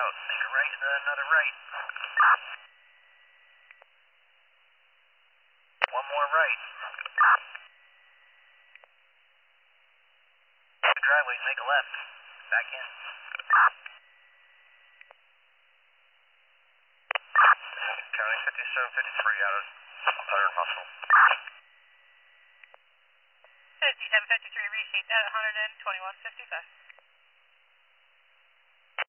out. Make a right and then another right. One more right. Driveway, make a left. Back in. County 5753 out of Hunter Hustle. 5753, reshape that at 121.55.